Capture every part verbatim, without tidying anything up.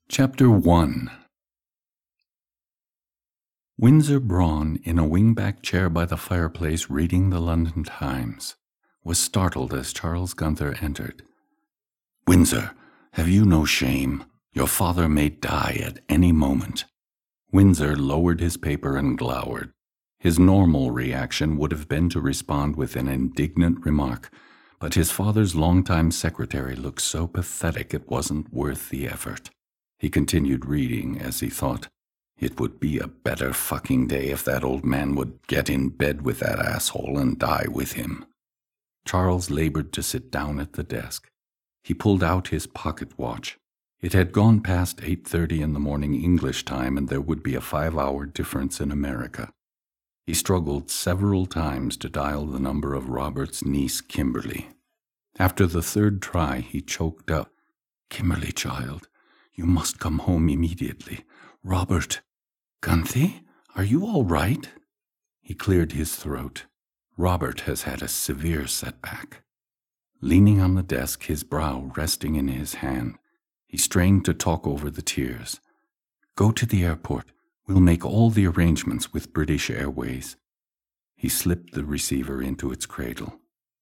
Chapter one. Windsor Braun, in a wing-back chair by the fireplace reading the London Times, was startled as Charles Gunther entered. "Windsor, have you no shame? Your father may die at any moment." Windsor lowered his paper and glowered. His normal reaction would have been to respond with an indignant remark, but his father's longtime secretary looked so pathetic it wasn't worth the effort. He continued reading as he thought, "It would be a better fucking day if that old man would get in bed with that asshole and die with him." Charles labored to sit down at the desk. He pulled out his pocket watch. It had gone past eight thirty in the morning English time, and there would be a five-hour difference in America. He struggled several times to dial the number of Robert's niece, Kimberly. After the third try, he choked up. "Kimberly, child, you must come home immediately. Robert." "Gunthy, are you all right?" He cleared his throat. "Robert has had a severe setback." Leaning on the desk, his brow resting in his hand, he strained to talk over the tears. "Go to the airport. We'll make all the arrangements with British Airways." He slipped the receiver into its cradle.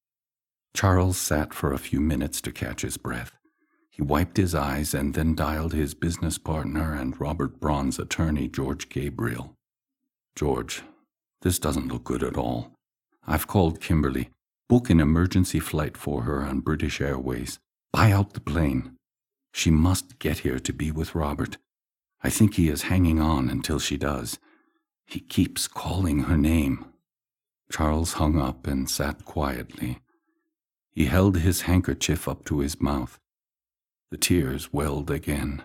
Charles sat for a few minutes to catch his breath. He wiped his eyes and then dialed his business partner and Robert Braun's attorney, George Gabriel. "George, this doesn't look good at all. I've called Kimberly. Book an emergency flight for her on British Airways. Buy out the plane. She must get here to be with Robert. I think he is hanging on until she does. He keeps calling her name." Charles hung up and sat quietly. He held his handkerchief up to his mouth. The tears welled again.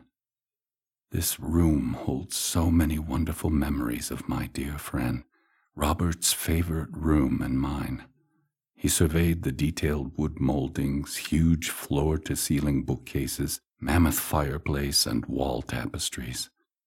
"This room holds so many wonderful memories of my dear friend, Robert's favorite room and mine." He surveyed the detailed wood moldings, huge floor-to-ceiling bookcases, mammoth fireplace, and wall tapestries.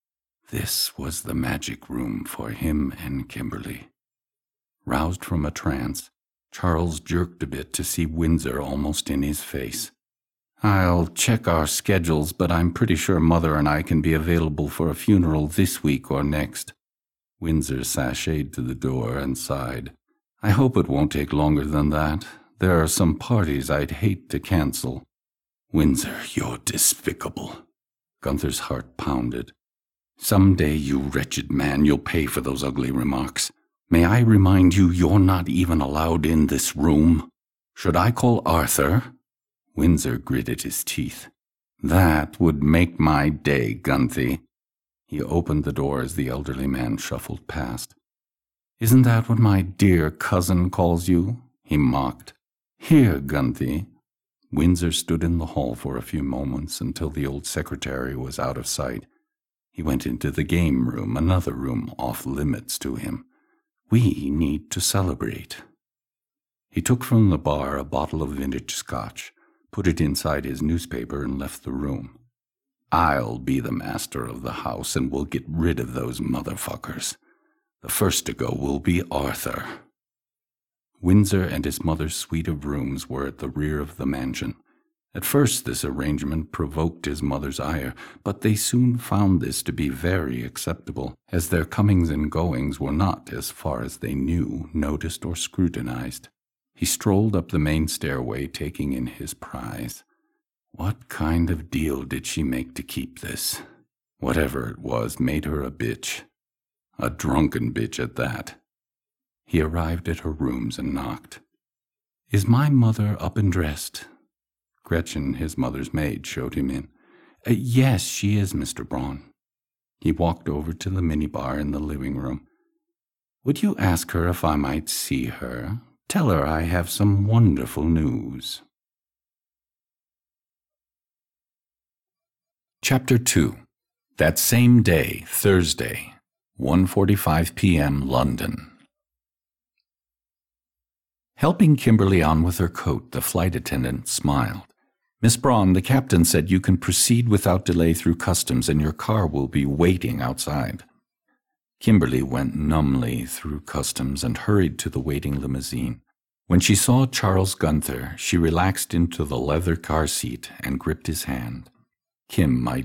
This was the magic room for him and Kimberly. Roused from a trance, Charles jerked a bit to see Windsor almost in his face. "I'll check our schedules, but I'm pretty sure Mother and I can be available for a funeral this week or next." Windsor sashayed to the door and sighed. "I hope it won't take longer than that. There are some parties I'd hate to cancel." "Windsor, you're despicable." Gunther's heart pounded. "Some day, you wretched man, you'll pay for those ugly remarks. May I remind you you're not even allowed in this room? Should I call Arthur?" Windsor gritted his teeth. "That would make my day, Gunthy." He opened the door as the elderly man shuffled past. "Isn't that what my dear cousin calls you?" he mocked. "Here, Gunthy." Windsor stood in the hall for a few moments until the old secretary was out of sight. He went into the game room, another room off limits to him. "We need to celebrate." He took from the bar a bottle of vintage scotch, put it inside his newspaper, and left the room. "I'll be the master of the house, and we'll get rid of those motherfuckers. The first to go will be Arthur." Windsor and his mother's suite of rooms were at the rear of the mansion. At first this arrangement provoked his mother's ire, but they soon found this to be very acceptable, as their comings and goings were not, as far as they knew, noticed or scrutinized. He strolled up the main stairway, taking in his prize. What kind of deal did she make to keep this? Whatever it was made her a bitch. A drunken bitch at that. He arrived at her rooms and knocked. "Is my mother up and dressed?" Gretchen, his mother's maid, showed him in. Uh, yes, she is, Mister Braun." He walked over to the minibar in the living room. "Would you ask her if I might see her? Tell her I have some wonderful news." Chapter two. That same day, Thursday, one forty-five p m London. Helping Kimberly on with her coat, the flight attendant smiled. "Miss Braun, the captain said you can proceed without delay through customs and your car will be waiting outside." Kimberly went numbly through customs and hurried to the waiting limousine. When she saw Charles Gunther, she relaxed into the leather car seat and gripped his hand. "Kim, my